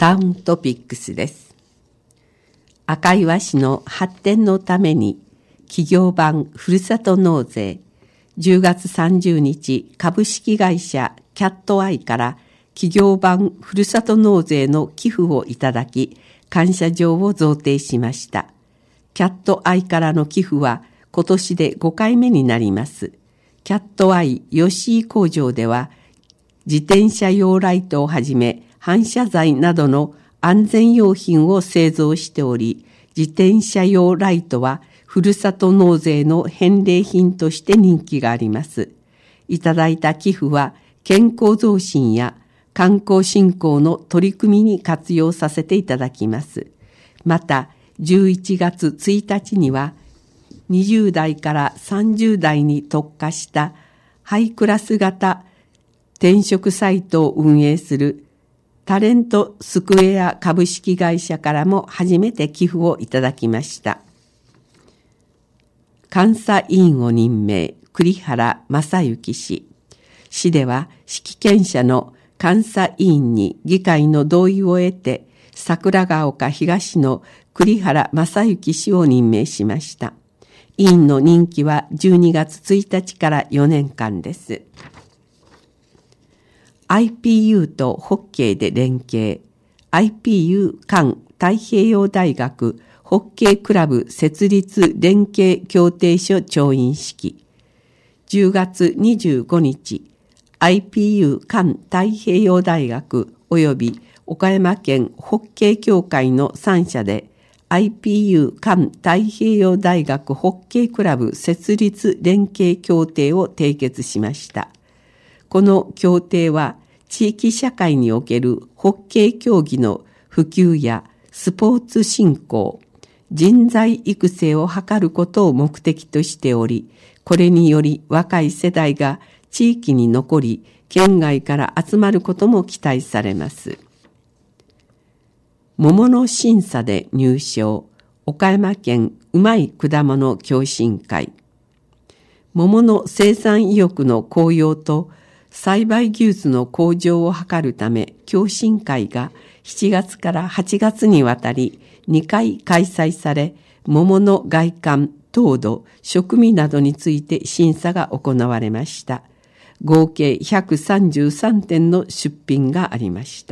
タウントピックスです。赤岩市の発展のために企業版ふるさと納税10月30日株式会社キャットアイから企業版ふるさと納税の寄付をいただき感謝状を贈呈しました。キャットアイからの寄付は今年で5回目になります。キャットアイ吉井工場では自転車用ライトをはじめ反射材などの安全用品を製造しており、自転車用ライトはふるさと納税の返礼品として人気があります。いただいた寄付は健康増進や観光振興の取り組みに活用させていただきます。また、11月1日には20代から30代に特化したハイクラス型転職サイトを運営するタレントスクエア株式会社からも初めて寄付をいただきました。監査委員を任命、栗原正幸氏。市では識見者の監査委員に議会の同意を得て、桜ヶ丘東の栗原正幸氏を任命しました。委員の任期は12月1日から4年間です。IPU とホッケーで連携、IPU 環太平洋大学ホッケークラブ設立連携協定書調印式。10月25日、IPU 環太平洋大学及び岡山県ホッケー協会の3社で IPU 環太平洋大学ホッケークラブ設立連携協定を締結しました。この協定は地域社会におけるホッケー競技の普及やスポーツ振興、人材育成を図ることを目的としており、これにより若い世代が地域に残り、県外から集まることも期待されます。桃の審査で入賞、岡山県うまい果物共進会。桃の生産意欲の高揚と栽培技術の向上を図るため、共進会が7月から8月にわたり2回開催され、桃の外観、糖度、食味などについて審査が行われました。合計133点の出品がありました。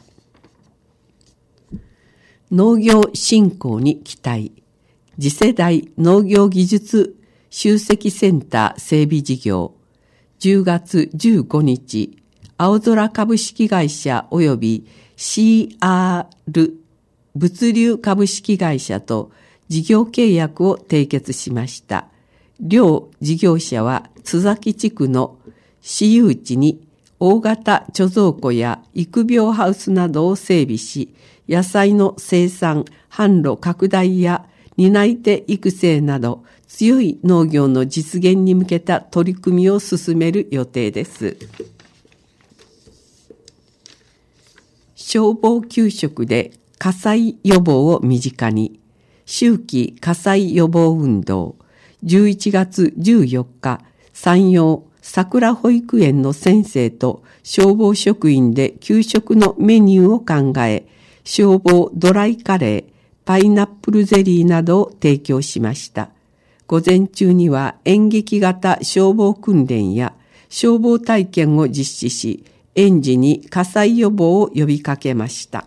農業振興に期待。次世代農業技術集積センター整備事業。10月15日、青空株式会社及び CR 物流株式会社と事業契約を締結しました。両事業者は津崎地区の私有地に大型貯蔵庫や育苗ハウスなどを整備し、野菜の生産、販路拡大や担い手育成など強い農業の実現に向けた取り組みを進める予定です。消防給食で火災予防を身近に、秋季火災予防運動、11月14日、山陽桜保育園の先生と消防職員で給食のメニューを考え、消防ドライカレー、パイナップルゼリーなどを提供しました。午前中には演劇型消防訓練や消防体験を実施し、園児に火災予防を呼びかけました。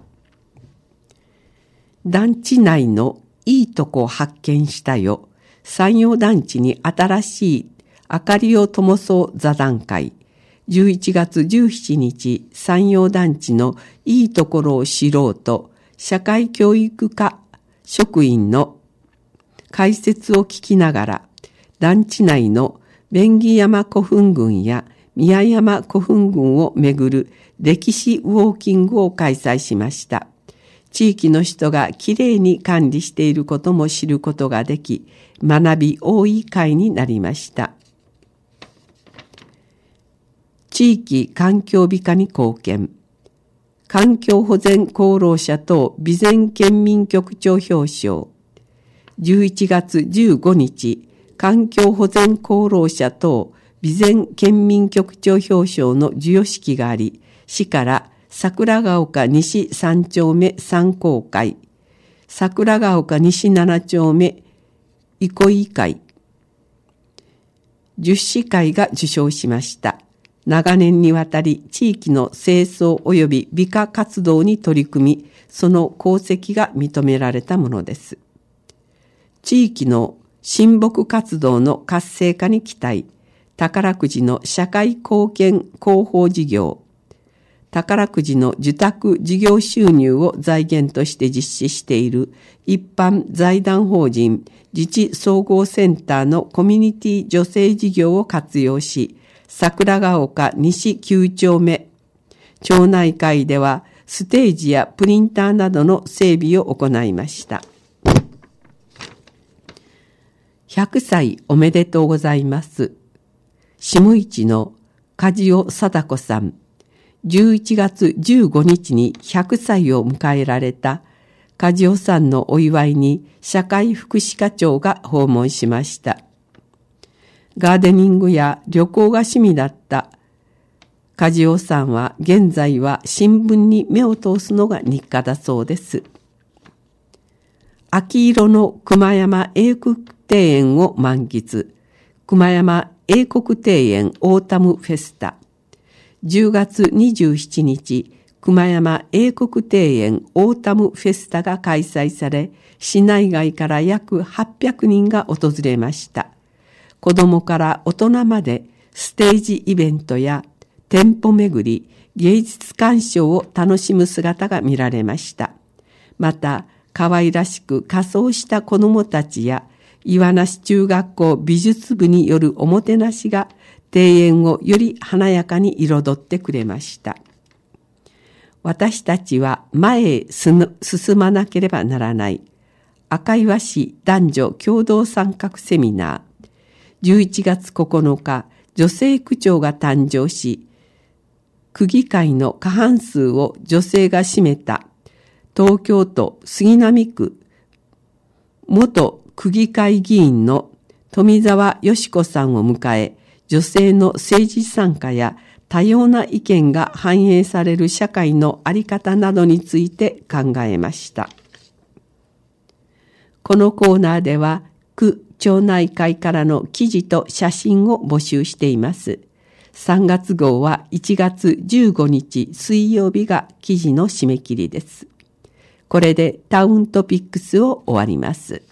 団地内のいいとこ発見したよ。山陽団地に新しい明かりを灯そう座談会。11月17日、山陽団地のいいところを知ろうと、社会教育課職員の解説を聞きながら、団地内の便宜山古墳群や宮山古墳群をめぐる歴史ウォーキングを開催しました。地域の人がきれいに管理していることも知ることができ、学び多い会になりました。地域環境美化に貢献。環境保全功労者等備前県民局長表彰。11月15日、環境保全功労者等備前県民局長表彰の授与式があり、市から桜ヶ丘西3丁目三公会、桜ヶ丘西7丁目憩い会、10市会が受賞しました。長年にわたり地域の清掃及び美化活動に取り組み、その功績が認められたものです。地域の親睦活動の活性化に期待、宝くじの社会貢献広報事業、宝くじの受託事業収入を財源として実施している一般財団法人自治総合センターのコミュニティ女性事業を活用し、桜ヶ丘西9丁目町内会ではステージやプリンターなどの整備を行いました。100歳おめでとうございます。下市の梶尾貞子さん、11月15日に100歳を迎えられた梶尾さんのお祝いに社会福祉課長が訪問しました。ガーデニングや旅行が趣味だった梶尾さんは現在は新聞に目を通すのが日課だそうです。秋色の熊山英国庭園を満喫、熊山英国庭園オータムフェスタ。10月27日、熊山英国庭園オータムフェスタが開催され、市内外から約800人が訪れました。子どもから大人までステージイベントや店舗巡り、芸術鑑賞を楽しむ姿が見られました。また、可愛らしく仮装した子どもたちや岩梨中学校美術部によるおもてなしが庭園をより華やかに彩ってくれました。私たちは前へ進まなければならない。赤岩市男女共同参画セミナー。11月9日、女性区長が誕生し、区議会の過半数を女性が占めた東京都杉並区元区議会議員の富澤よし子さんを迎え、女性の政治参加や多様な意見が反映される社会の在り方などについて考えました。このコーナーでは、区町内会からの記事と写真を募集しています。3月号は1月15日水曜日が記事の締め切りです。これでタウントピックスを終わります。